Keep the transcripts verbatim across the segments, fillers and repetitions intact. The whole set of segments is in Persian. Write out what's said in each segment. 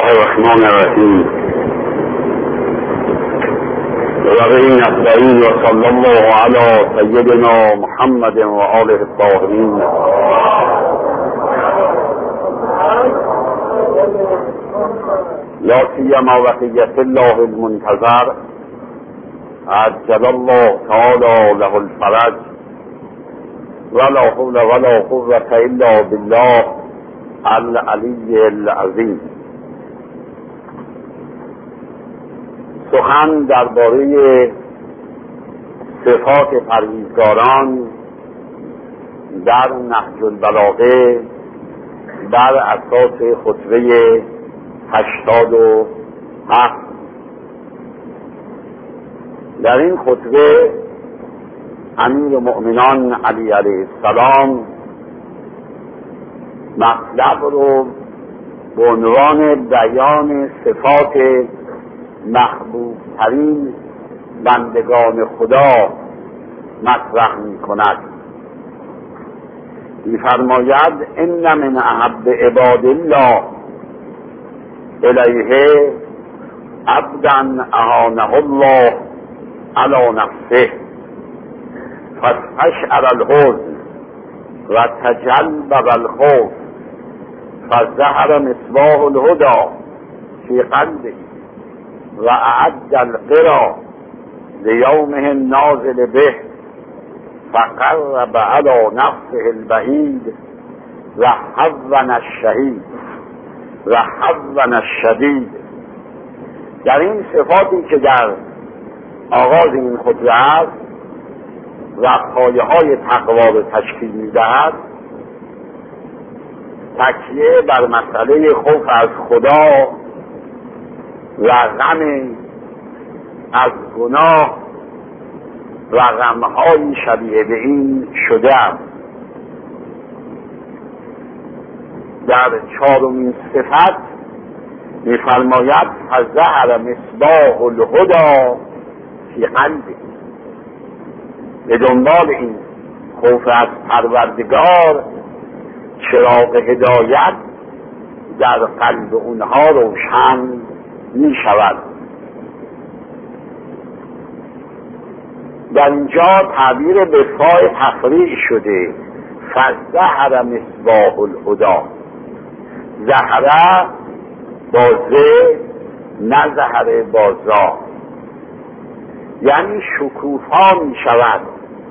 الرحمن الرحیم و به نستعین و صلی الله علی سیدنا محمد و آله الطاهرین. لا سیما بقیة الله المنتظر عجل الله تعالی له الفرج ولا حول ولا قوة الا بالله العلی العظیم. سخن درباره صفات پرهیزگاران در نهج البلاغه بر اساس خطبه هشتاد و هفت. در این خطبه امیر مؤمنان علی علیه السلام مطلب رو به عنوان بیان صفات محبوب ترین بندگان خدا مطرح می کند. می فرماید ان من احب عباد الله الیه عبدا اهانه الله علی نفسه فاستشعر الحزن و تجلب الخوف فظهر مصباح الهدى فی قلبه و اعد القرى لیومه النازل به فقرب علی نفسه البعید و حون الشهید و حون الشدید. در این صفاتی که در آغاز این خطبه است و پایه های تقوا رو تشکیل می‌دهد، تکیه بر مسئله خوف از خدا و غم از گناه و غم‌های شبیه به این شده است. در چهارمین صفت می‌فرماید فظهر مصباح الهدى فی قلبه. به دنبال این خوف از پروردگار چراغ هدایت در قلب اونها روشن می شود. در اینجا تعبیر به فای تفریع شده، فظهر مصباح الهدى. زهره بازه، نه زهره بازا، یعنی شکوفا می شود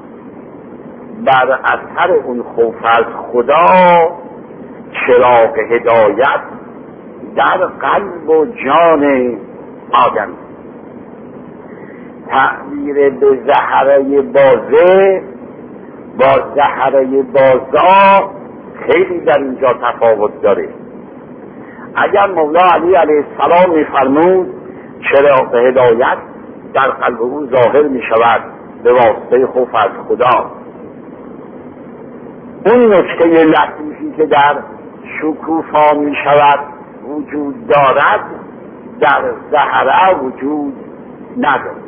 بر اثر اون خوف از خدا چراغ هدایت در قلب و جان آدم. تعبیر به زهره بازه با زهره بازا خیلی در اینجا تفاوت داره. اگر مولا علی علیه السلام می‌فرمود چراغ هدایت در قلب او ظاهر می شود به واسطه خوف از خدا، اون نکته لطیفی که در شکوفا می شود وجود دارد در زهره وجود ندارد.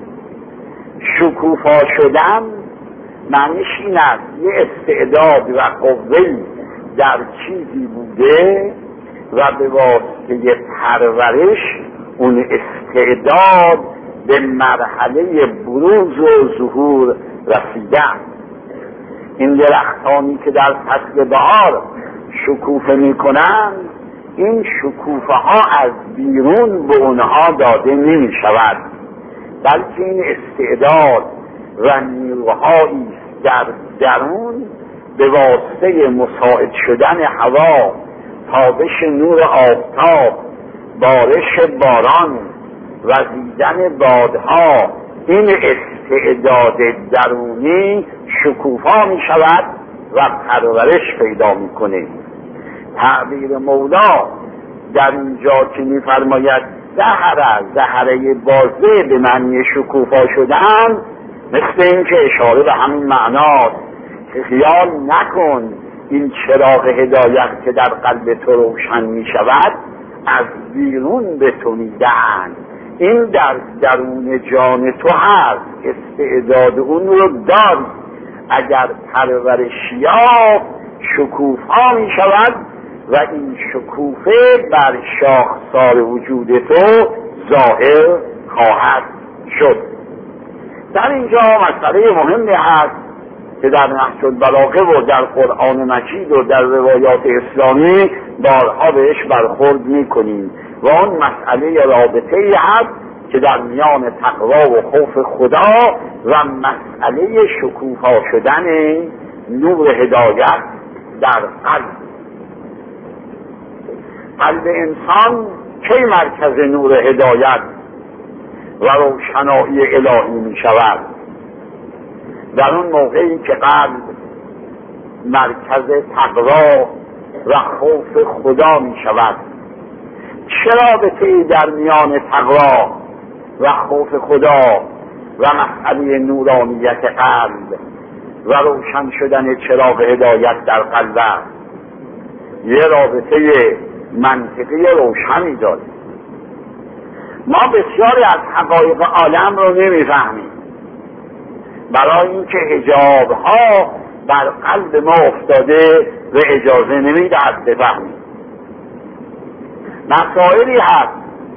شکوفا شدن معنیش این است یه استعداد و قوه‌ای در چیزی بوده و به واسطه پرورش اون استعداد به مرحله بروز و ظهور رسیدن. این درختانی که در فصل بهار شکوفه می کنند، این شکوفه ها از بیرون به اونها داده نمی شود، بلکه این استعداد و نیروهایی در درون به واسطه مساعد شدن هوا، تابش نور آفتاب، بارش باران و دیدن بادها، این استعداد درونی شکوفا می شود و پرورش پیدا می کنه. تعبیر مولا در اینجا که می فرماید زهره زهره بازه به معنی شکوفا شدن، مثل این که اشاره به همین معناست که خیال نکن این چراغ هدایت که در قلب تو روشن می شود از بیرون به تو میدن، این در درون جان تو هست، استعداد اون رو داری. اگر پرورش یافت شکوفا می شود و این شکوفه بر شاخسار وجود تو ظاهر خواهد شد. در اینجا مسئله مهمی هست که در نهج البلاغه و در قرآن مجید و در روایات اسلامی بارها بهش برخورد میکنیم و اون مسئله رابطه‌ای هست که در میان تقوا و خوف خدا و مسئله شکوفا شدن نور هدایت در قلب. قلب انسان کی مرکز نور هدایت و روشنایی الهی می شود؟ در اون موقعی که قلب مرکز تقوا و خوف خدا می شود. چه رابطه‌ای در میان تقوا و خوف خدا و مسئله نورانیت قلب و روشن شدن چراغ هدایت در قلب است؟ یه رابطه منطقی روشنی داره. ما بسیاری از حقایق عالم رو نمیفهمیم، برای اینکه حجاب ها بر قلب ما افتاده و اجازه نمیدهد بفهمیم. مسائلی هست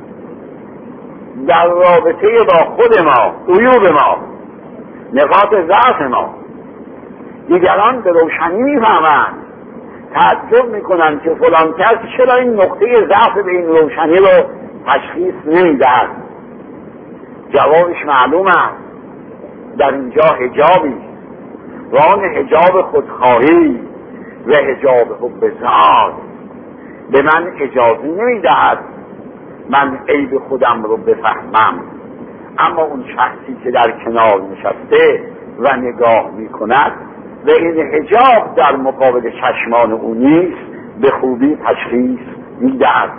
در رابطه با خود ما، عیوب ما، نقاط ضعف ما، دیگران به روشنی میفهمند، تعجب میکنند که فلان کس چرا این نقطه ضعف به این روشنی رو تشخیص نمیدهد. جوابش معلوم است، در اینجا حجابی و آن حجاب خودخواهی و حجاب حب ذات به من اجازه نمیدهد من عیب خودم رو بفهمم، اما اون شخصی که در کنار نشسته و نگاه میکند و این حجاب در مقابل چشمان او نیست به خوبی تشخیص میدهد.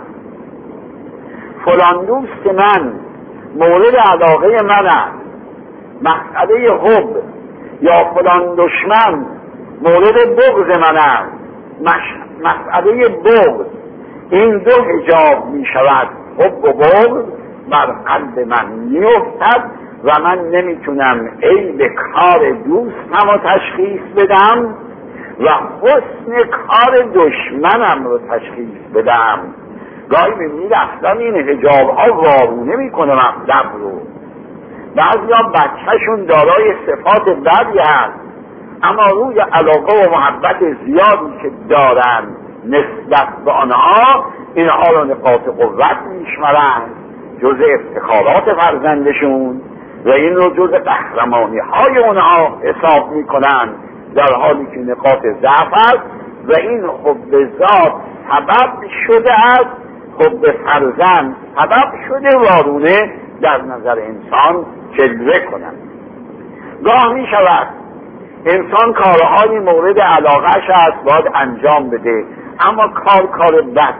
فلان دوست من مورد علاقه من است، مسئله حب، یا فلان دشمن مورد بغض من است، مسئله بغض. این دو حجاب می شود، حب و بغض بر قلب من می افتد و من نمیتونم عیب کار دوستم رو تشخیص بدم و حسن کار دشمنم رو تشخیص بدم. گاهی میبینید اصلا این حجاب ها وارونه میکنه مطلب رو. بعضی ها بچهشون دارای صفات بدی هست، اما روی علاقه و محبت زیادی که دارن نسبت به آنها، اینها رو نقاط قوت میشمرن، جز افتخارات فرزندشون و این رو جز قهرمانی های اونها حساب میکنن، در حالی که نقاط ضعف است و این حب ذات سبب شده است، حب فرزند سبب شده وارونه در نظر انسان جلوه کنند. گاه می شود انسان کارهایی مورد علاقهش است باید انجام بده، اما کار کار بد،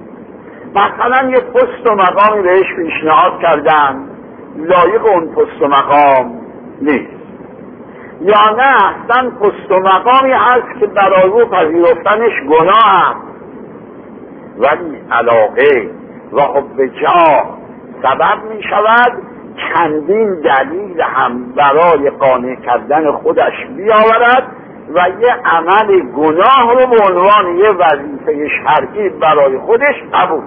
مثلا یه پست و مقامی بهش پیشنهاد کردن لایق اون پست و مقام نیست، یا نه اصلا پست و مقامی هست که برای او پذیرفتنش گناه است، ولی علاقه و حب جاه سبب می شود چندین دلیل هم برای قانع کردن خودش بیاورد و یه عمل گناه رو به عنوان یه وظیفه شرعی برای خودش قبول.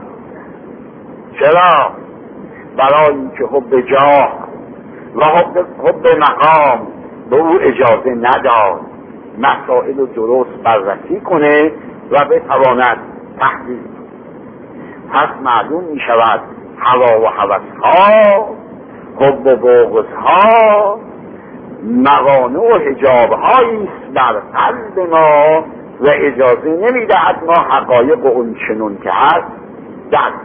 چرا؟ برای اینکه حب جاه و حب, حب مقام به او اجازه نداد مسائل رو درست بررسی کنه و بتواند تحلیل. پس معلوم می شود هوا و هوس‌ها، حب و بغض‌ها موانع و حجاب‌هایی است بر قلب ما و اجازه نمی‌دهد ما حقایق اون چنون که هست درک.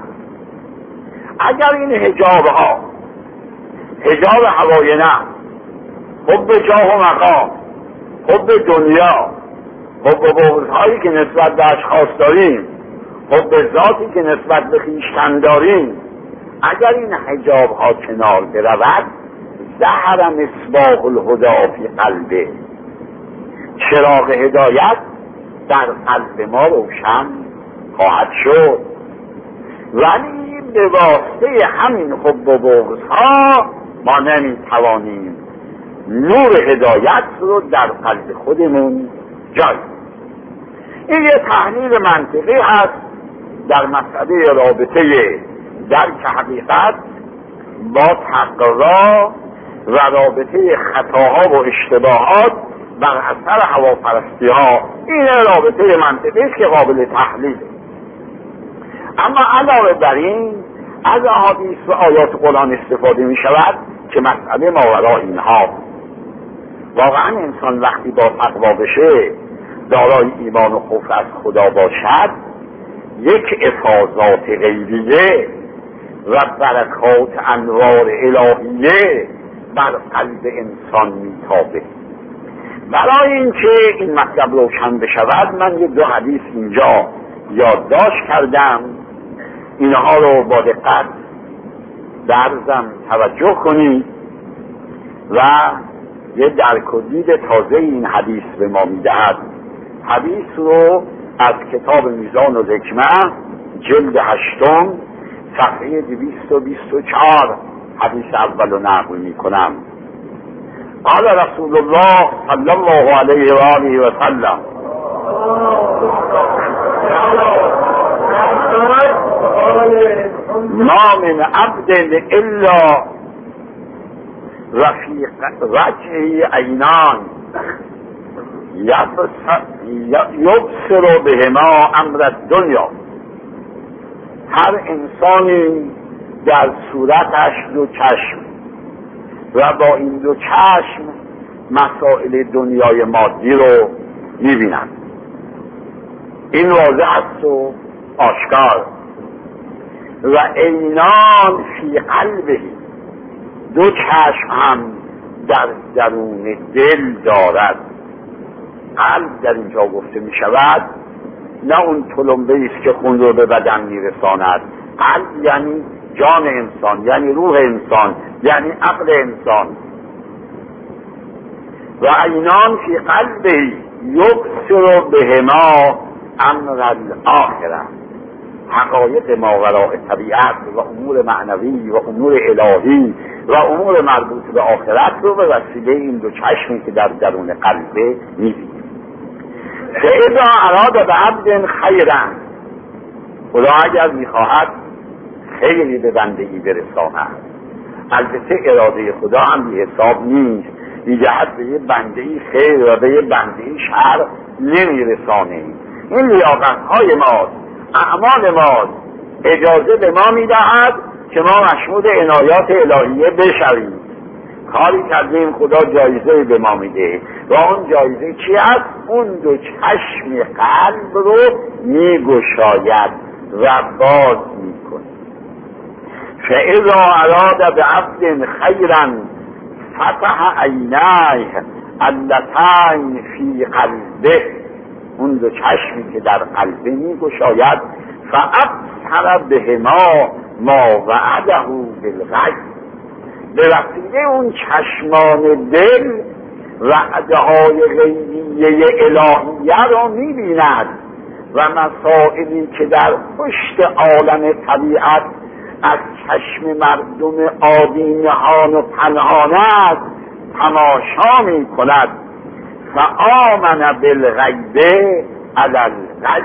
اگر این حجاب‌ها، حجاب هوای نفس، حب جاه و مقام، حب دنیا، حب و بغض‌هایی که نسبت به اشخاص داریم، حب ذاتی که نسبت به خویشتن داریم، اگر این حجاب ها کنار برود ظهر مصباح الهدی فی قلبه، چراغ هدایت در قلب ما روشن خواهد شد. ولی به واسطه همین حب و بغض ها ما نمی توانیم نور هدایت رو در قلب خودمون جای. این یه تحلیل منطقی هست در مسئله رابطه درک حقیقت با تقوا و رابطه خطاها و اشتباهات بر اثر هواپرستی ها. این رابطه منطقی است که قابل تحلیل. اما علاوه بر این از احادیث و آیات قرآن استفاده می شود که مسئله ماوراء اینها. واقعا انسان وقتی با تقوا بشه، دارای ایمان و خوف از خدا باشد، یک افاضات غیبیه و برکات انوار الهیه بر قلب انسان میتابه. برای اینکه این مطلب روشن بشود من یک دو حدیث اینجا یادداشت کردم، اینها رو با دقت درزم توجه کنید و یه درک و دید تازه این حدیث به ما میدهد. حدیث رو از کتاب میزان الحکمه جلد هشتم صفحه دویست و بیست و چهار حدیث اول رو نقل می کنم. قال رسول الله صلی الله علیه و آله و سلم: ما من عبد الا رفیق وجهی عینان یبصر بهما امر الدنیا. هر انسانی در صورتش دو چشم و با این دو چشم مسائل دنیای مادی رو میبینند. این واضح است و آشکار. و عینان فی قلبه، دو چشم هم در درون دل دارد. قلب در اینجا گفته می شود نه اون تلمبه است که خون رو به بدن می رساند. قلب یعنی جان انسان، یعنی روح انسان، یعنی عقل انسان. و عینان فی قلبه یبصر بهما امر الاخره، حقایق ماوراء طبیعت و امور معنوی و امور الهی و امور مربوط به آخرت رو به وسیله این دو چشمی که در درون قلبه می‌بینیم. فاذا اراد بعبد خیرا، خدا اگر میخواهد خیری به بندگی برساند، البته اراده خدا هم بی حساب نیست، می‌جهد به یه بندگی خیر و به یه بندگی شر نمیرسانه. این لیاقت‌های ماست، اعمال ماست، اجازه به ما میدهد که ما مشمول عنایات الهیه بشویم. کاری کردیم خدا جایزه به ما میده و اون جایزه چی است؟ اون دو چشم قلب رو میگشاید و باز میکنه. فاذا اراد بعبد خیرا فتح عینیه اللتین فی قلبه، اون دو چشمی که در قلبه میگشاید فابصر بهما ما وعده بالغیب، به وسیله اون چشمان دل وعده های غیبیه الهیه رو میبیند و مسائلی که در پشت عالم طبیعت از چشم مردم عادی نهان و پنهان است تماشا میکند. فآمن بالغیب علی الغیب،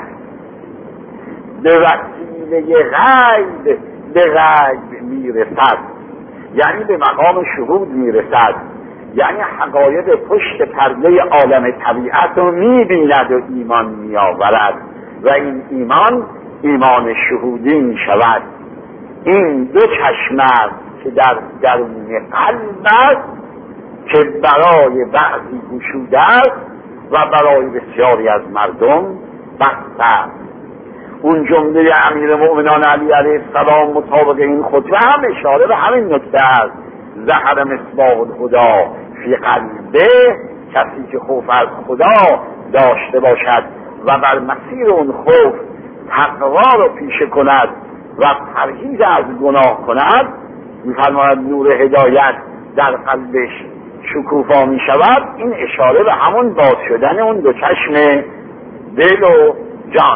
به وسیله غیب به غیب میرسد، یعنی به مقام شهود میرسد، یعنی حقایق پشت پرده عالم طبیعت رو میبیند و ایمان میآورد و این ایمان ایمان شهودی میشود. این دو چشم است که در درون قلب است که برای بعضی گشوده است و برای بسیاری از مردم بسته است. اون جمله امیر مؤمنان علی علیه السلام مطابق این خطبه هم اشاره به همین نکته است. ظهر مصباح الهدی فی قلبه، کسی که خوف از خدا داشته باشد و بر مسیر اون خوف تقوا رو پیشه کند و پرهیز از گناه کند، می‌فرماید نور هدایت در قلبش شکوفا می شود. این اشاره به همون باز شدن اون دو چشم دل و جان.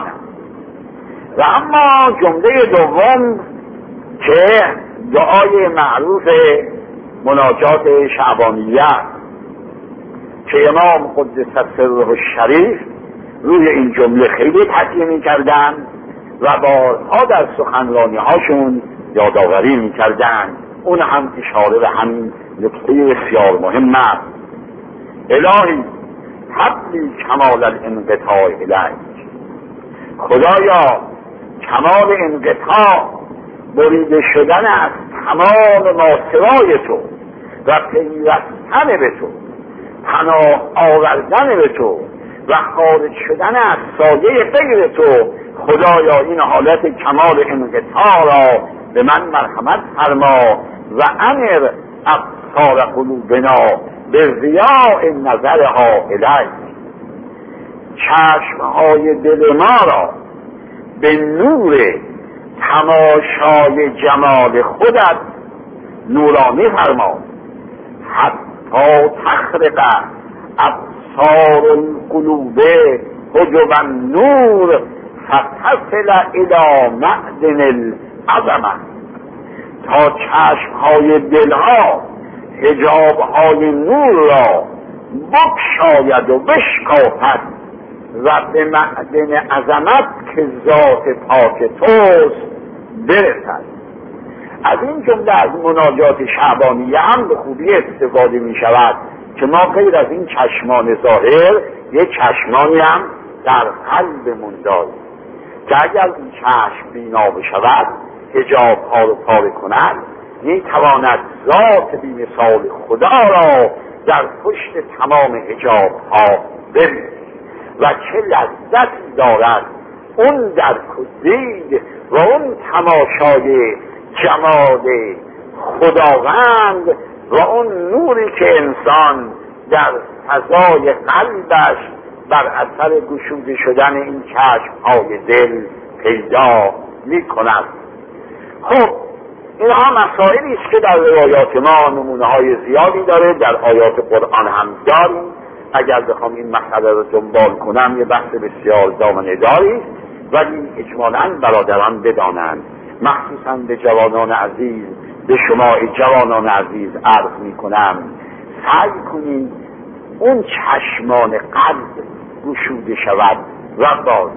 و اما جمله دوم که دعای معروف مناجات شعبانیه که امام قدس سره الشریف روی این جمله خیلی تکیه میکردن و بارها در سخنرانی هاشون یادآوری میکردن. اون هم اشاره به همین نکته بسیار مهم است. الهی حبلی کمال الانقطاع الیک، خدایا کمال انقطاع، بریده شدن از تمام ماسوای تو و پیوستن به تو، پناه آوردن به تو و خارج شدن از سایه غیر تو، خدایا این حالت کمال انقطاع را به من مرحمت فرما و امر ابصار قلوبنا به ضیاء نظرها الیک، چشمهای دل ما را به نور تماشای جمال خودت نورانی فرما، حتی تخرق ابصار القلوب حجب النور فتصل الی معدن العظمه، تا چشمهای دلها حجابهای نور را بگشاید و بشکافد و به معدن عظمت که ذات پاک توست برسد. از این جمله از مناجات شعبانیه هم به خوبی استفاده می شود که ما غیر از این چشمان ظاهر یک چشمانی هم در قلبمون داریم که اگر این چشم بینا بشود، حجاب ها رو پاره کند، می تواند ذات بی مثال خدا را در پشت تمام حجاب ها ببینید و چه لذتی دارد اون درک و دید و اون تماشای جمال خداوند و اون نوری که انسان در فضای قلبش بر اثر گشوده شدن این چشم‌های دل پیدا می‌کند. خب اینها مسائلی است که در روایات ما نمونه‌های زیادی داره، در آیات قرآن هم داریم. اگر بخوام این مسئله رو دنبال کنم یه بحث بسیار دامنه داری است، ولی اجمالاً برادران بدانند، مخصوصاً به جوانان عزیز، به شما جوانان عزیز عرض میکنم، سعی کنید اون چشمان قلب گشوده شود و باز،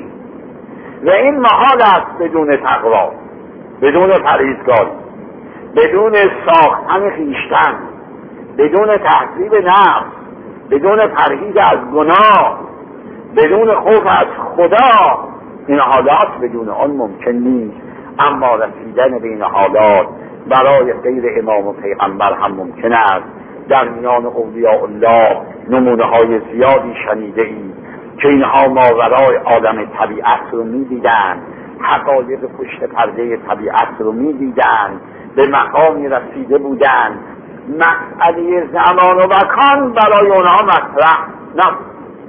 و این محال است بدون تقوا، بدون پرهیزگاری، بدون ساختن خویشتن، بدون تهذیب نفس، بدون پرهیز از گناه، بدون خوف از خدا. این حالات بدون آن ممکن نیست، اما رسیدن به این حالات برای غیر امام و پیغمبر هم ممکن است. در میان اولیاء الله نمونه های زیادی شنیده ای که اینها ماورای عالم طبیعت رو می دیدن، حقایق پشت پرده طبیعت رو می دیدن، به مقامی رسیده بودن مسئله زمان و مکان برای اونها مطرح نبود.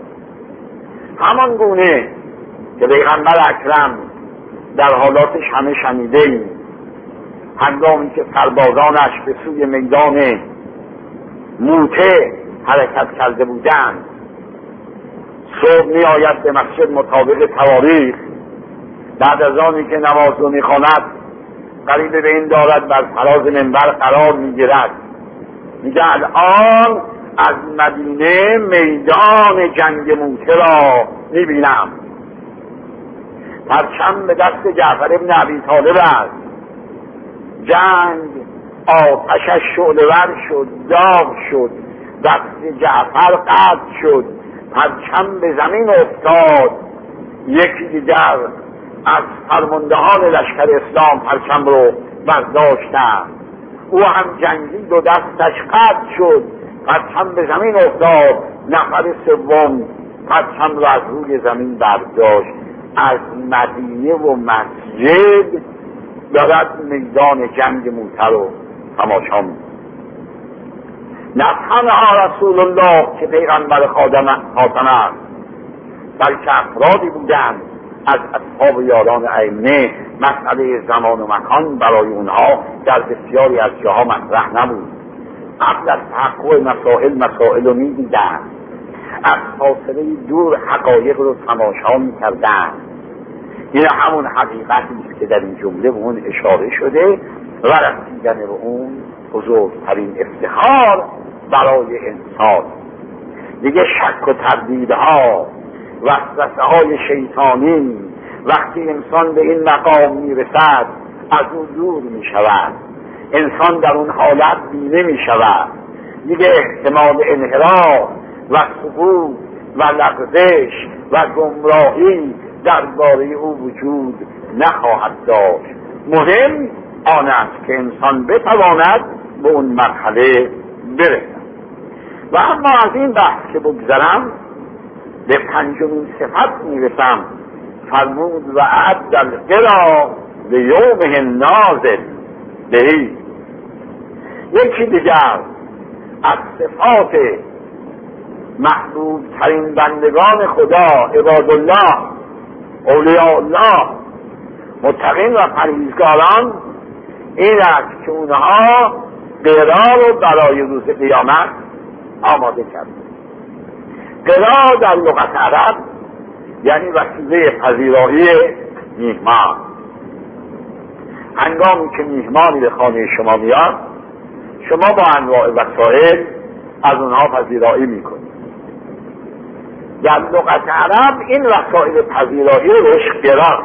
همان گونه که پیغمبر اکرم در حالاتش همه شنیده ای، هنگامی که سربازانش به سوی میدان موته حرکت کرده بودند، صبح می آید به مسجد مطابق تواریخ، بعد از آنی که نماز رو می خواند قریب به این دارد بر فراز منبر قرار می گیرد، میگه الان از مدینه میدان جنگ موته را می بینم، پرچم به دست جعفر ابن ابی طالب است، جنگ آتشش شعله‌ور شد، داغ شد، دست جعفر قطع شد، پرچم به زمین افتاد، یکی دیگر از فرماندهان لشکر اسلام پرچم رو برداشتند، او هم جنگید و دستش قطع شد، پرچم به زمین افتاد، نفر سوم پرچم رو از روی زمین برداشت. از مدینه و مسجد دارد میدان جنگ موته رو تماشا می‌کند. نه تنها رسول الله که پیغمبر خاتم است، بلکه افرادی بودند از اصحاب یاران ائمه مسئله زمان و مکان برای اونها در بسیاری از جاها مطرح نبود. قبل از تحقق مسائل مسائل رو می‌دیدند، از فاصله دور حقایق رو تماشا می‌کردند. این همون حقیقتی است که در این جمله به اون اشاره شده و رسیدن به اون بزرگترین افتخار برای انسان. دیگه شک و تردیدها وسوسه های شیطانی وقتی انسان به این مقام میرسد از او دور میشود، انسان در اون حالت بینه میشود، دیگه احتمال انحراف و سقوط و لغزش و گمراهی درباره او وجود نخواهد داشت. مهم آن است که انسان بتواند به اون مرحله برسد. و اما از این بحث که بگذرم به پنجمین صفت میرسم. فرمود و اعد القرا لیومه النازل بهی. یکی دیگر از صفات محبوب ترین بندگان خدا، عباد الله، اولیاء الله، متقین و پرهیزگاران این است که اونها قرا رو برای روز قیامت آماده کرد. قرا در لغت عرب یعنی وسیله پذیرایی میهمان. هنگامی که میهمانی به خانه شما میاد، شما با انواع وسایل از اونها پذیرایی میکنید. در لغت عرب این وسایل پذیرایی رو بهش قرا.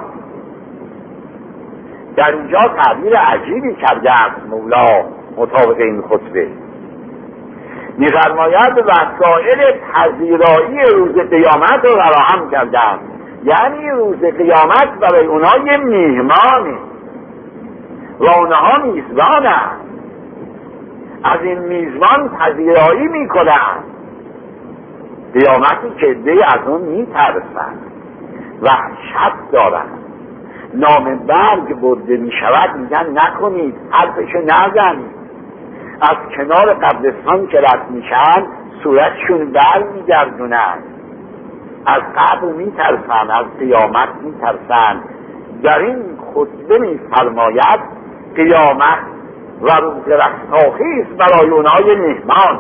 در اینجا تعبیر عجیبی کرده است مولا مطابق این خطبه. می‌فرماید وسایل پذیرایی روز قیامت رو فراهم کردند. یعنی روز قیامت برای اونها یه میهمانه و اونها میزبانند. از این میزبان پذیرایی میکنند. قیامتی که عده‌ای از اون میترسند، وحشت دارند. نام برگ برده میشود میگن نکنید، حرفشو نزنید. از کنار قبرستان که رد میشن صورتشون بر میگردونن. از قبر میترسن، از قیامت میترسن. در این خطبه میفرماید قیامت و روز رستاخیز برای اونهای مهمان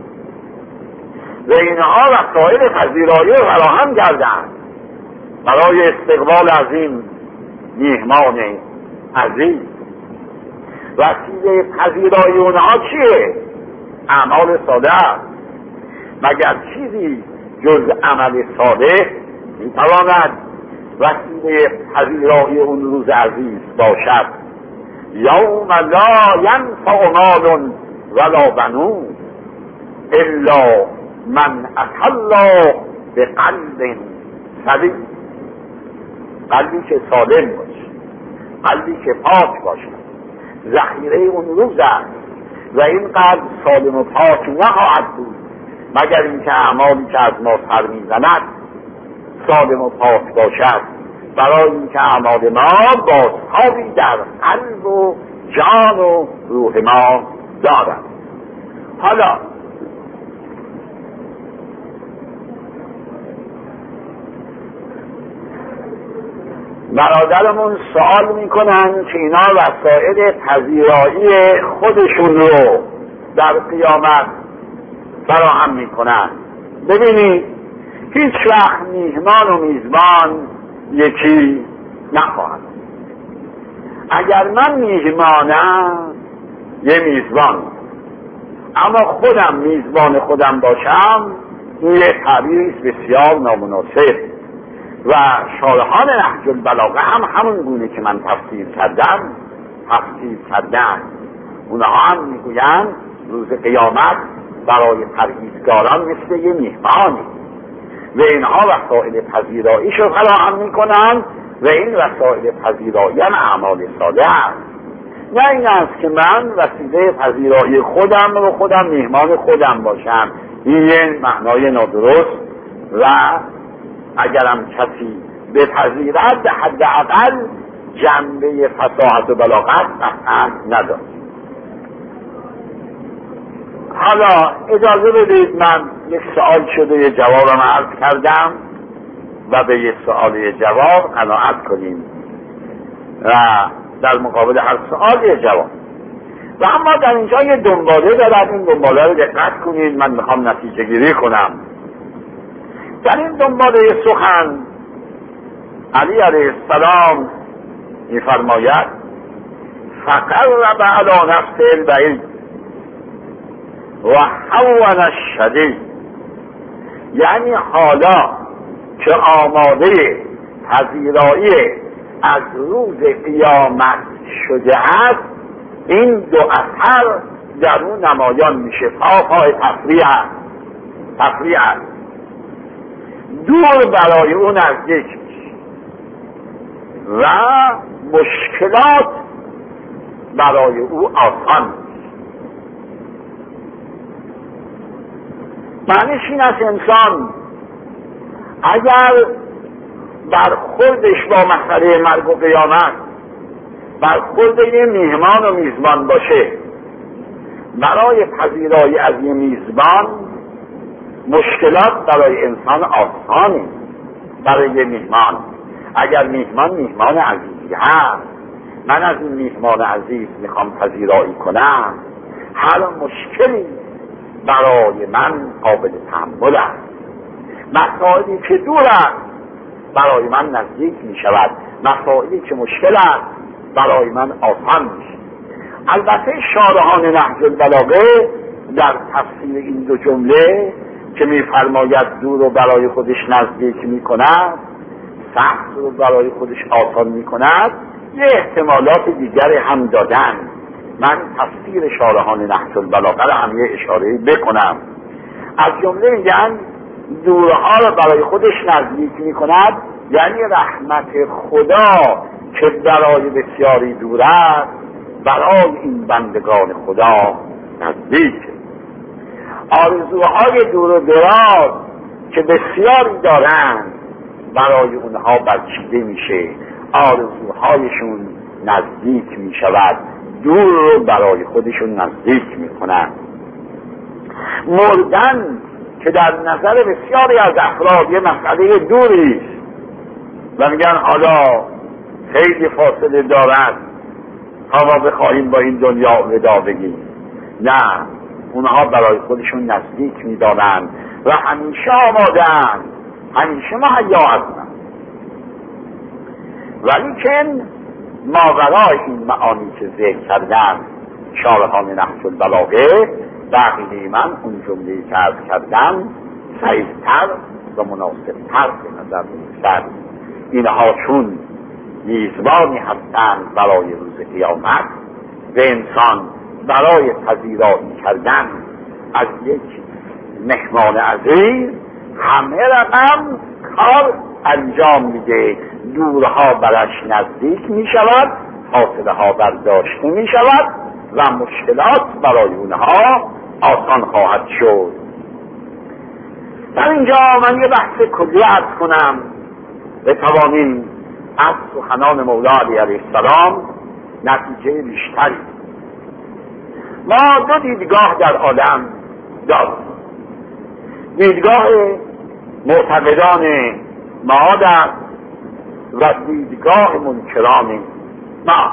و اینها وسایل پذیرایی رو فراهم کردند برای استقبال از این مهمان عزیز. وسیله پذیرایی اونها چیه؟ اعمال صالح. مگر چیزی جز عمل صالح میتواند وسیله پذیرایی اون روز عزیز باشد؟ یوم لا ینفع مال ولا بنون الا من اتى الله بقلب سلیم. قلبی که سالم باشه، قلبی که پاک باشه، ذخیره اون روز است. و این قلب سالم و پاک نخواهد بود مگر اینکه اعمالی که از ما سر میزند سالم و پاک باشد، برای اینکه اعمال ما بازتابی در قلب و جان و روح ما دارد. حالا برادرمون سوال میکنن که اینا وسایل پذیرایی خودشون رو در قیامت فراهم میکنن. ببینید هیچ وقت میهمان و میزبان یکی نخواهد. اگر من میهمانم یه میزبان، اما خودم میزبان خودم باشم، این یه تعبیریست بسیار نامناسب و شارحان نهج البلاغه هم همون گونه که من تفسیر کردم تفسیر کردن. اونها هم میگویند روز قیامت برای پرهیزگاران مثل یه میهمانی و اینها وسایل پذیراییش رو فراهم میکنن و این وسایل پذیرایی هم اعمال صالح است. نه این است که من وسیله پذیرایی خودم رو خودم میهمان خودم باشم. این یه معنای نادرست و اگرم کسی بپذیرد حداقل جنبه فصاحت و بلاغت قطعا ندارد. حالا اجازه بدید من یک سوال شده یه جوابم عرض کردم و به یک سوال یه جواب قناعت کنیم و در مقابل هر سوال یه جواب. و اما در اینجا یه دنباله دارد، این دنباله رو دقت کنید، من میخوام نتیجه گیری کنم. در این دنباله سخن علی علیه السلام میفرماید فقرب علی نفسه البعید و حون الشدید. یعنی حالا که آماده پذیرایی از روز قیامت شده است، این دو اثر در اون نمایان میشه. پا پای تفریح است، تفریح است، دور برای اون نزدیک میشه و مشکلات برای او آسان میشه. معنیش این است انسان اگر برخوردش با مسئله مرگ و قیامت برخورد یه میهمان و میزبان باشه، برای پذیرایی از یه میزبان مشکلات برای انسان آسانه. برای یه میهمان، اگر میهمان میهمان عزیزی هست، من از این میهمان عزیز میخوام پذیرایی کنم، هر مشکلی برای من قابل تحمل است. مسائلی که دور است برای من نزدیک می شود، مسائلی که مشکل است برای من آسان می شود. البته شارحان نهج البلاغه در تفسیر این دو جمله که می فرماید دور رو برای خودش نزدیک می کند، سخت رو برای خودش آسان می کند، یه احتمالات دیگر هم دادن. من تفسیر شارحان نهج البلاغه را هم یه اشاره بکنم. از جمله میگن دورها را برای خودش نزدیک می کند، یعنی رحمت خدا که برای بسیاری دور است برای این بندگان خدا نزدیک. آرزوهای دور و دراز که بسیاری دارند برای اونها برچیده میشه، آرزوهایشون نزدیک می شود، دور رو برای خودشون نزدیک می کنند. مردن که در نظر بسیاری از افراد یه مسئله دوری است و میگن حالا خیلی فاصله دارد تا ما بخواهیم با این دنیا ودا بگیم، نه، اونها برای خودشون نزدیک میدارند و همیشه آمادن، همیشه مهیا هستند. ولیکن ماورای این معانی که ذکر کردن شارحان نهج البلاغه، بقیه من اون جمله‌ای که عرض کردم صحیح‌تر و مناسب‌تر به نظر می‌رسد. اینها چون میزبانی هستند برای روز قیامت و انسان برای پذیرایی کردن از یک مهمان عزیز همه رقم کار انجام میده، دورها برش نزدیک می شود، فاصله ها برداشته می شود و مشکلات برای اونها آسان خواهد شد. در اینجا من یه بحث کلی عرض کنم بتوانیم از سخنان مولا علی علیه السلام نتیجه بیشتری. ما دو دیدگاه در عالم داریم، دیدگاه معتقدان معاد است و دیدگاه منکران ما،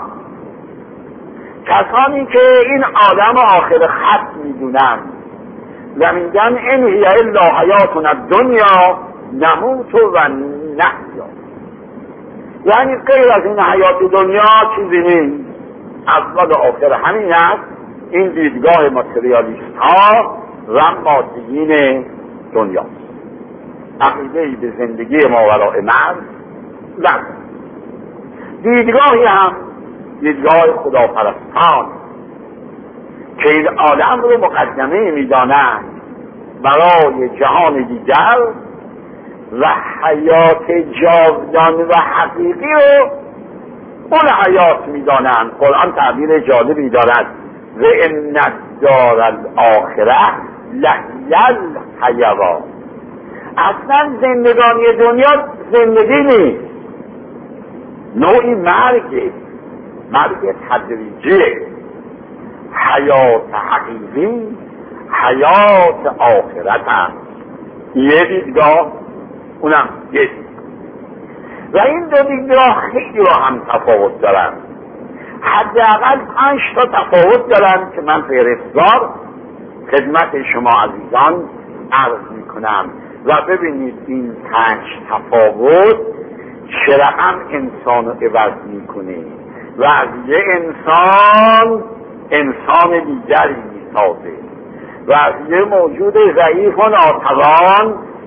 کسانی که این عالم آخر خط میدونن و میگن این هی الا حیاتنا الدنیا نموت و نحیا، یعنی غیر از این حیات دنیا چیزی نیست، اول و آخر همین است. این دیدگاه ماتریالیست ها و مادیین دنیا، عقیده‌ای به زندگی ماوراء مرگ. و دیدگاهی هم دیدگاه خداپرستان که این عالم رو مقدمه میدانند برای جهان دیگر و حیات جاودان و حقیقی رو اون حیات میدانند. قرآن تعبیر جالبی دارد، و ان الدار الاخره لهی الحیوان. اصلا زندگانی دنیا زندگی نیست، نوعی مرگه، مرگ تدریجیه. حیات حقیقی حیات آخرت هست. یه دیدگاه، اونم یه دیدگاه. و این دو دیدگاه خیلی رو هم تفاوت دارن، حداقل پنج تا تفاوت دارن که من فهرستوار خدمت شما عزیزان عرض میکنم و ببینید این پنج تفاوت چه رقم انسان رو عوض میکنه و از یه انسان انسان دیگری میسازه و از یه موجود ضعیف و ناتوان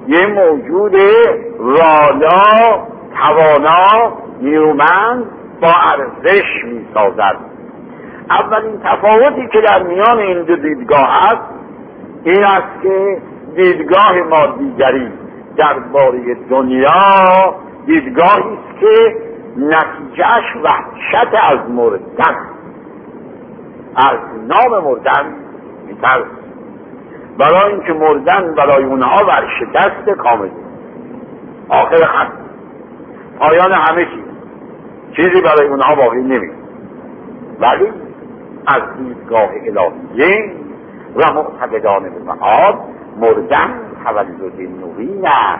یه موجود والا، توانا، نیرومند با ارزش می سازد. اولین تفاوتی که در میان این دو دیدگاه است این است که دیدگاه مادیگری درباره دنیا دیدگاهی است که نتیجهش وحشت از مردن، از نام مردن میترس، برای اینکه مردن برای اونها ورشکست کامل، آخر خط، پایان همه چیز، چیزی برای اونها باقی نمید. ولی از دیدگاه الهیه و معتقدان به معاد مردن تولد نوین است.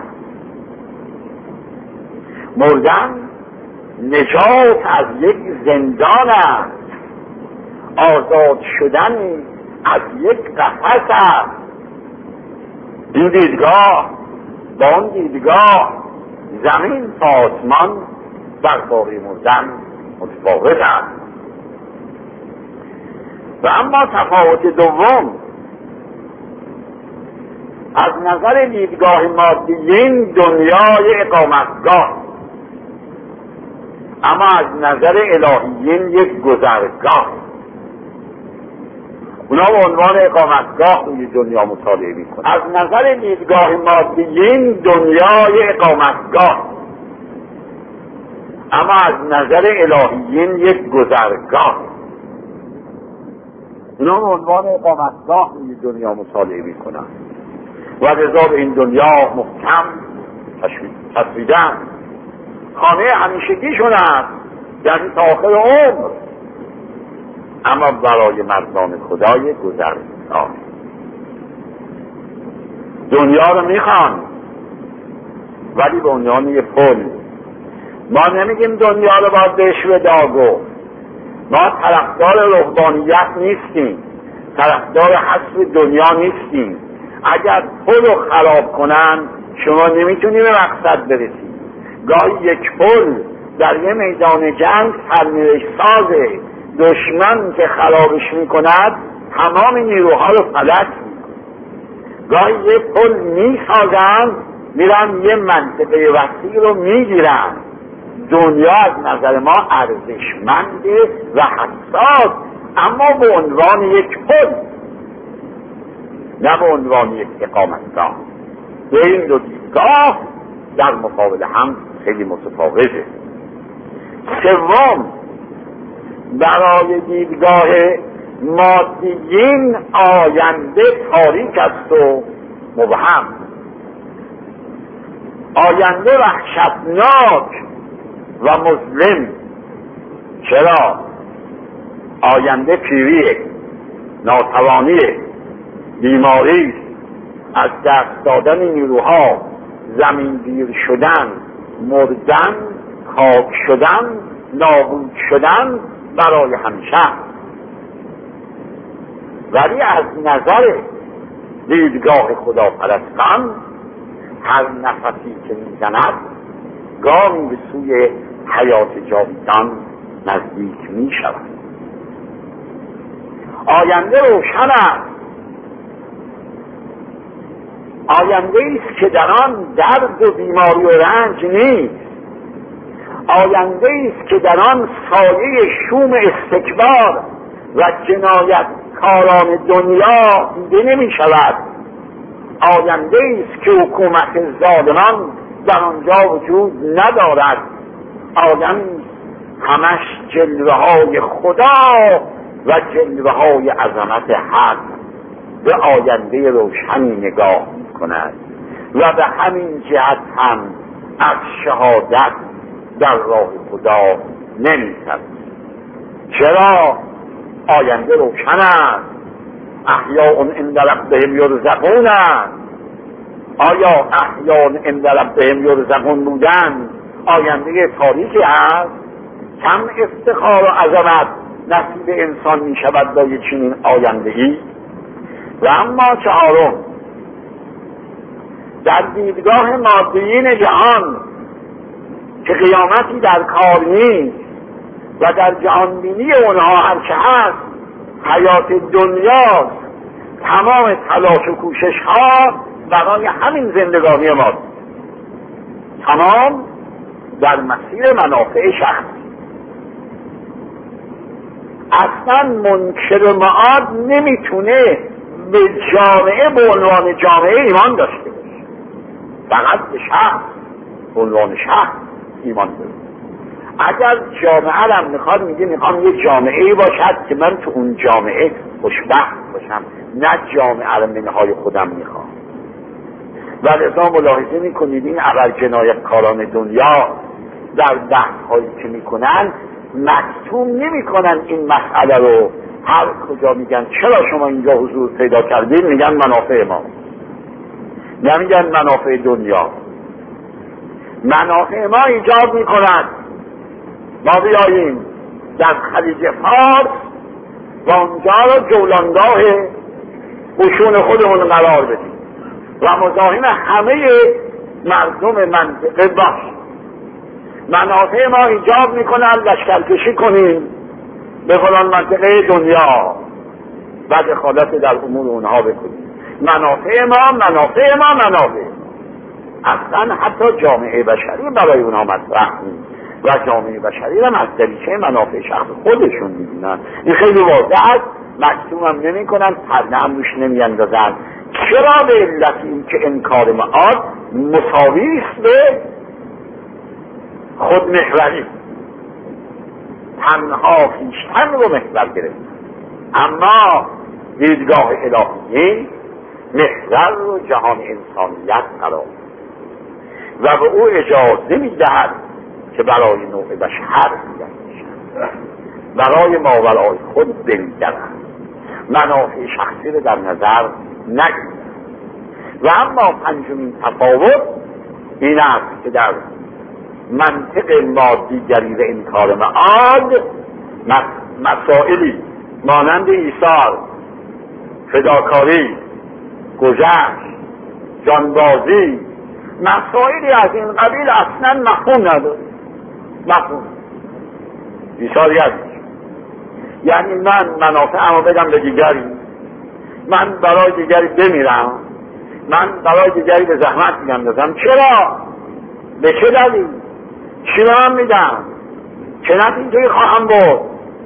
مردن نجات از یک زندان است، آزاد شدن از یک قفس است. این دیدگاه با اون دیدگاه زمین تا آسمان درباره مردن متفاوت است. و اما تفاوت دوم از نظر دیدگاه مادیین دنیای اقامتگاه، اما از نظر الهیین یک گذرگاه. اونا به عنوان اقامتگاه روی دنیا مطالعه میکنن. از نظر دیدگاه مادیین دنیای اقامتگاه، اما از نظر الهیین یک گذرگاه. اونا به عنوان اقامتگاه روی دنیا مطالعه میکنن و لذا به این دنیا محکم تصویدن. خانه همیشگیشون است، یعنی تا آخر عمر، اما برای مردان خدای گذرگاه. دنیا رو میخوان ولی به عنوان یه پل. ما نمیگیم دنیا رو باید بهش ودا گفت. ما طرفدار رهبانیت نیستیم، طرفدار حذف دنیا نیستیم. اگر پل رو خراب کنن شما نمیتونی به مقصد برسید. گاهی یک پل در یه میدان جنگ سرنوشت سازه، دشمن که خرابش میکند تمام نیروها رو فلج میکند. گاهی یه پل میسازن میرن یه منطقه وسیع رو میگیرن. دنیا از نظر ما ارزشمنده و حساس، اما به عنوان یک پل، نه به عنوان یک اقامتگاه. به این دو دیدگاه در مقابل هم خیلی متفاوته. سوم، برای دیدگاه مادیین آینده تاریک است و مبهم. آینده وحشتناک و مظلم. چرا؟ آینده پیریه، ناتوانیه، بیماری، از دست دادن نیروها، زمین گیر شدن، مردن، خاک شدن، نابود شدن برای همیشه. ولی از نظر دیدگاه خداپرستان هر نفسی که میزند گامی به سوی حیات جاویدان نزدیک می شود. آینده روشن است. آینده است که در آن درد و بیماری و رنج نیست. آینده است که در آن سایه شوم استکبار و جنایت کاران دنیا دیده نمی شود. آینده است که حکومت ظالمان در آنجا وجود ندارد. آینده همش جلوه های خدا و جلوه های عظمت حق. به آینده روشنی نگاه می کند و به همین جهت هم از شهادت در راه خدا نمی ترسد. چرا؟ آینده روشن است. احیاء عند ربهم یرزقون. آیا احیاء عند ربهم یرزقون بودن آینده تاریکی است؟ کم افتخار و عظمت نصیب انسان می شود با یک چنین آینده‌ای. و اما چهارم، در دیدگاه مادیین جهان که قیامتی در کار نیست و در جهانبینی اونها هرچه هست حیات دنیاست، تمام تلاش و کوشش ها برای همین زندگانی ما تمام در مسیر منافع شخص. اصلا منکر معاد نمیتونه به جامعه به عنوان جامعه ایمان داشته باشه، فقط به شخص به عنوان شخص ایمان داره. اگر جامعه را میخواد میگه میخوام یه جامعه ای باشد که من تو اون جامعه خوشبخت باشم، نه جامعه را منهای خودم میخوام. و لذا ملاحظه میکنید این ابر جنایتکاران دنیا در بحث هایی که میکنن مکتوم نمیکنن این مسئله رو. هر کجا میگن چرا شما اینجا حضور پیدا کردید میگن منافع ما، نمیگن منافع دنیا. منافع ما ایجاب میکنند ما بیاییم در خلیج فارس و اونجا رو جولانگاه قشون خودمون قرار بدیم و مزاحم همه مردم منطقه باش. منافع ما ایجاب میکنن لشکرکشی کنیم به فلان منطقه دنیا و دخالت در امور اونها بکنیم. منافع ما منافع ما منافع اصلا حتی جامعه بشری برای اونها مطرح نیست و جامعه بشری هم از دریچه منافع شخص خودشون میبینن. این خیلی واضح است، مکتوم هم نمی کنن، پرده هم روش نمی اندازن. چرا؟ به علت این که انکار معاد مساوی است به خودمحوری، تنها خویشتن رو محور گرفت. اما دیدگاه الهی محور رو جهان انسانیت قرار و به او اجازه میدهد که برای نوع بشر میدهد، برای ماورای خود بنگرد، منافع شخصی رو در نظر نگیرد. و اما پنجمین تفاوت این است که در منطق مادیگری و انکار معاد مسائلی مانند ایثار، فداکاری، گذشت، جانبازی، مسائلی از این قبیل اصلا مفهوم نداره. مفهوم ایثار یعنی من منافعمو بدم به دیگری، من برای دیگری بمیرم، من برای دیگری به زحمت میاندازم. چرا؟ به چه دلیل؟ چی رو هم میدم؟ چه نتیجه‌ای خواهم برد؟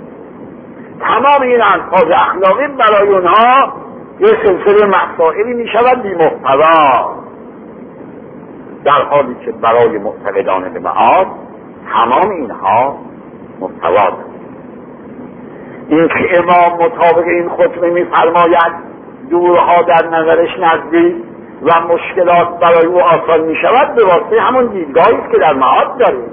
تمام این الفاظ اخلاقی برای اونها یه سلسله مسائلی میشود بی محتوا، در حالی که برای معتقدان به معاد تمام اینها محتوا دارد. این که امام مطابق این خطبه میفرماید دورها در نظرش نزدیک و مشکلات برای او آسان می شود به واسطه همون دیدگاهی است که در معاد داریم،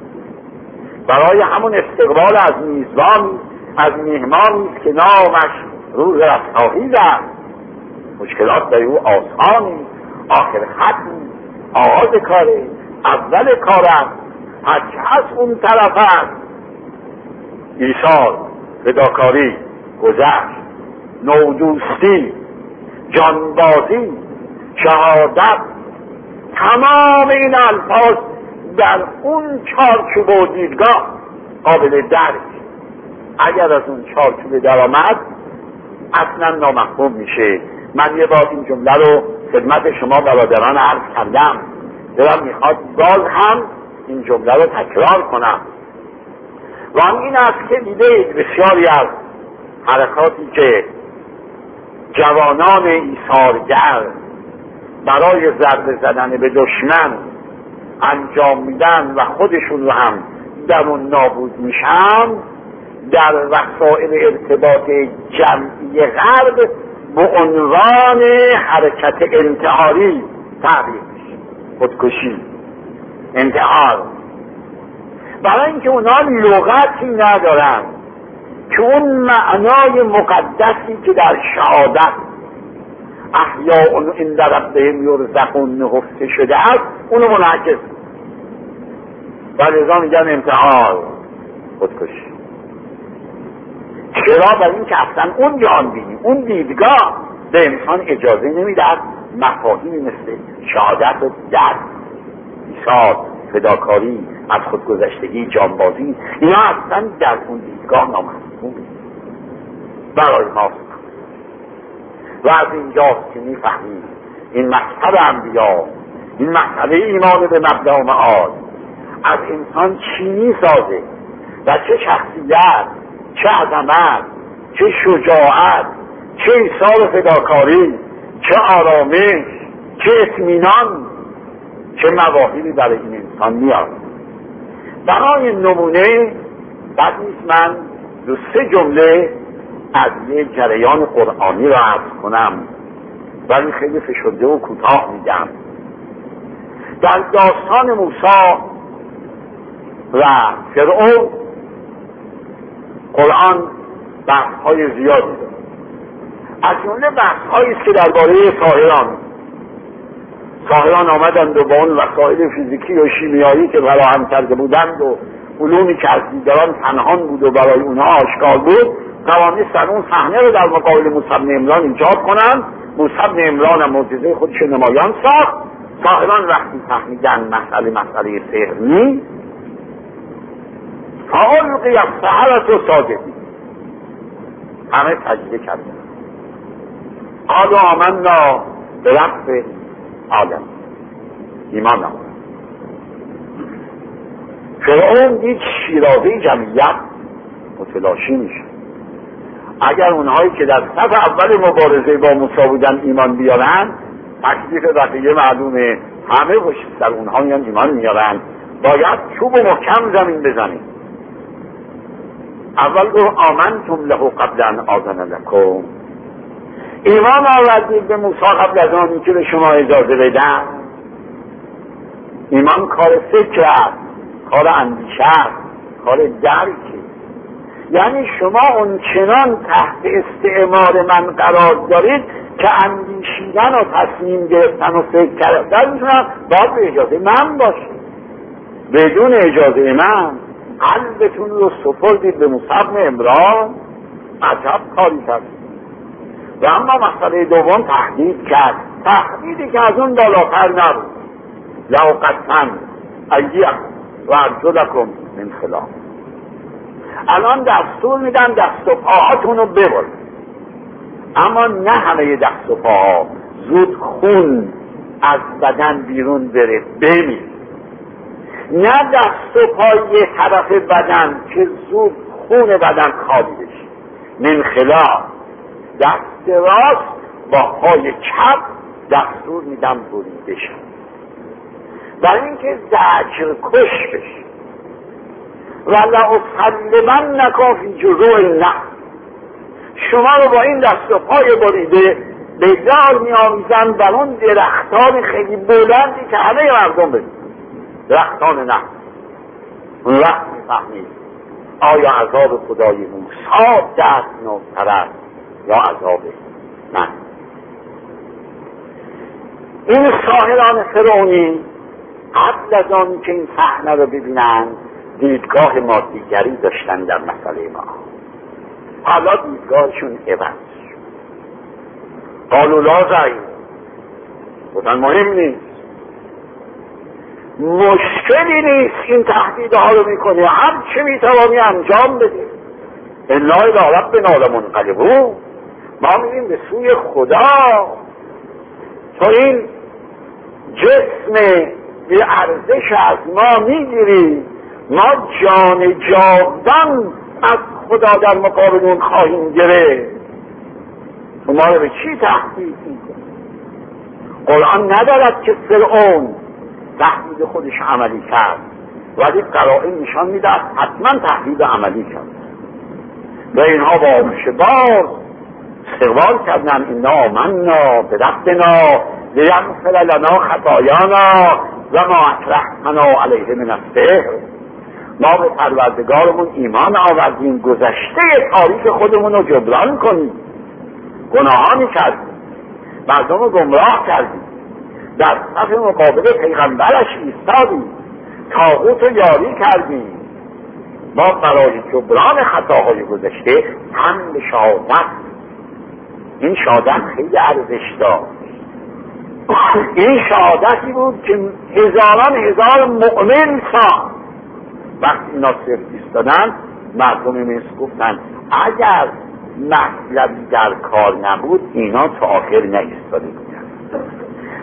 برای همون استقبال از میزبانی، از مهمانی است که نامش روز رستاخیز است. مشکلات برای او آسانی، آخر ختم، آغاز کاره، اول کار است، هرچه هست اون طرف است. ایثار، فداکاری، گذشت، نودوستی، جانبازی، شهادت، تمام این الفاظ در اون چارچوب و دیدگاه قابل درک. اگر از اون چارچوب در آمد اصلا نامفهوم میشه. من یه بار این جمله رو خدمت شما برادران عرض کردم، دلم میخواد باز هم این جمله رو تکرار کنم و این است که دیده بسیاری از حرکاتی که جوانان ایثارگر برای ضربه زدن به دشمن انجام میدن و خودشون رو هم در اون نابود میشن، در وسایل ارتباط جمعی غرب به عنوان حرکت انتحاری تعبیر میشه. خودکشی، انتحار، برای اینکه اونا لغتی ندارن که اون معنای مقدسی که در شهادت احیاء عند ربهم یرزقون نهفته شده است اونو منعکس و لذا میگن انتحار، خودکشی. چرا؟ برای اینکه اصلا اون جانبینی، اون دیدگاه به انسان اجازه نمیدهد مفاهیمی مثل شهادت و درد، ایثار، فداکاری، از خودگذشتگی، جانبازی، اینا اصلا در اون دیدگاه نامفهومه برای ما. و از اینجاست که میفهمیم این مذهب انبیا، این مسئله ایمان به مبدا و معاد از انسان چی میسازه و چه شخصیت، چه عظمت، چه شجاعت، چه ایثار فداکاری، چه آرامش، چه اطمینان، چه مواهبی برای این انسان میاد. برای نمونه بعد نیست من دو سه جمله از یک جریان قرآنی را عرض کنم ولی خیلی فشرده و کوتاه میگم. در داستان موسی و فرعون قرآن بحث‌های زیادی دارد. از جمله بحث‌هایی است که درباره ساحران ساحران آمدند و با اون وسایل فیزیکی و شیمیایی که فراهم کرده بودند و علومی که از دیگران پنهان بود و برای اونها آشکار بود توانستند اون صحنه رو در مقابل موسی بن عمران ایجاد کنند. موسی بن عمران هم معجزه خودش نمایان ساخت. ساحران وقتی فهمیدن مسئله مسئله سحر نیست فالقی السحرة ساجدین، همه سجده کردند. قالوا آمنا برب آدم، ایمان آورد. فرعون دید شیرازه جمعیت متلاشی میشه. اگر اونهایی که در صف اول مبارزه با موسی بودن ایمان بیارن تکلیف بقیه معلومه، همه پشت سر اونها میان ایمان میارن. باید چوب و محکم زمین بزنید. اول گفت آمنتم له قبل ان آذن لکم، ایمان آوردید به موسی قبل از آنی که به شما اجازه بدن. ایمان کار فکر است، کار اندیشه است، کار درکی. یعنی شما اون چنان تحت استعمار من قرار دارید که اندیشیدن و تصمیم گرفتن و فکر کردن میتونم باید به اجازه من باشه. بدون اجازه من قلبتون رو سپردید به موسی بن عمران، عجب کاری کرد. و اما مسئله دوم تهدید کرد، تهدیدی که از اون بالاتر نبود. لأقطعن ایدیکم و ارجلکم من خلاف. الان دستور میدن دست و پاهاتون رو ببرید، اما نه همه دست و پاها، زود خون از بدن بیرون بره بمیر. نه دست و پا یه طرف بدن که زود خون بدن خالی بشه. من خلاف، دست راست با پای چپ دستور میدم بریده شد، برای اینکه زجر کش بشه. و لأصلبنکم فی جذوع النخل، شما رو با این دست و پای بریده به دار میآویزن بر اون درختان خیلی بلندی که همه مردم بدید، درختان نخل. اون وقت میفهمید آیا عذاب خدای موسی دردناکتر است یا عذاب من. این ساحران فرعونی قبل از آن که این صحنه رو ببینن دیدگاه مادیگری داشتن در مسئله ما. حالا دیدگاهشون عوض. قالوا لا ضیر، گفتن مهم نیست، مشکلی نیست، این تهدیدها رو میکنه، هر چه میتوانی انجام بده. انا الی ربنا لمنقلبون، ما میریم به سوی خدا. تو این جسم بی ارزش از ما میگیری، ما جان جاودان از خدا در مقابل اون خواهیم گرفت. تو ما رو به چی تهدید میکنی؟ قرآن ندارد که فرعون تهدید خودش عملی کرد، ولی قرائن نشان میدهد حتما تهدید عملی کرد. و اینها با آرش بار استقبال کردن، اینا آمنا بربنا لیغفر لنا خطایانا و ما اکرهتنا علیه من السحر. ما به پروردگارمون ایمان آوردیم، گذشته تاریخ خودمون رو جبران کنیم. گناهانی کردیم، مردم رو گمراه کردیم، در صف مقابل پیغمبرش ایستادیم، طاغوت رو یاری کردیم. ما برای جبران خطاهای گذشته هم به شهادت، این شهادت خیلی ارزش داشت. این شهادتی بود که هزاران هزار مؤمن ساخت. وقتی اینا صرف ایستادن مردم مصر گفتن اگر مطلبی در کار نبود اینا تا آخر نایستاده بودن.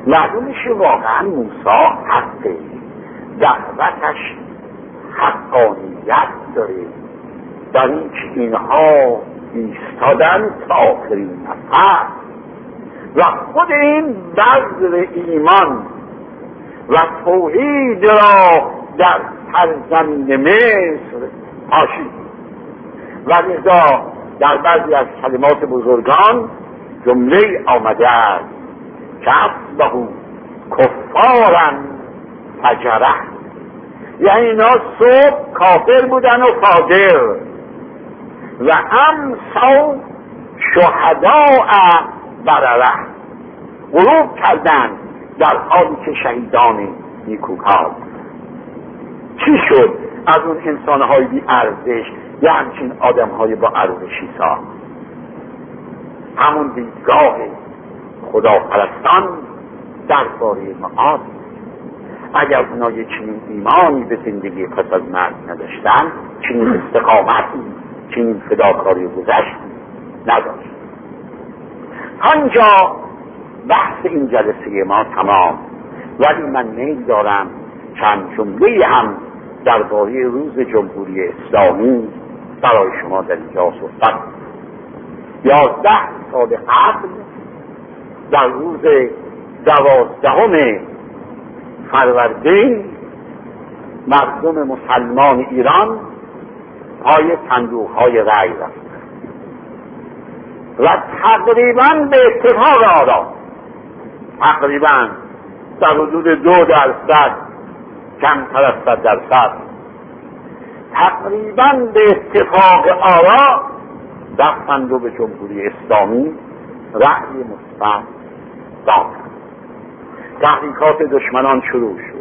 معلوم میشه واقعا موسی حقه، دعوتش حقانیت داره، در این که اینها ایستادن تا آخرین نفر و خود این بذر ایمان و توحید را در سرزمین مصر پاشید. و لذا در بعضی از کلمات بزرگان جمله آمده است که اصبحوا کفارا فجره، یعنی اینا صبح کافر بودن و فاجر و امسوا شهداء برره، غروب کردن در حالی که شهیدان نیکوکار. چی شد از اون انسانهای بی ارزش یه همچین آدمهای با ارزشی ساخت؟ همون دیدگاه خداپرستان درباره معاد. اگر اونا یه چنین ایمانی به زندگی پس از مرگ نداشتن، چنین استقامتی، چنین فداکاری گذشت نداشت. همجا بحث این جلسه ما تمام، ولی من میل دارم چند جمله هم درباره روز جمهوری اسلامی برای شما در اینجا صحبت. یازده سال قبل در روز دوازدهم فروردین مردم مسلمان ایران پای صندوق‌های رأی رفتند و تقریبا به اتفاق آرا تقریبا در حدود دو درصد کمتر از صد درصد تقریبا به اتفاق آرا رفتند و به جمهوری اسلامی رأی مثبت دادند. تحریکات دشمنان شروع شد.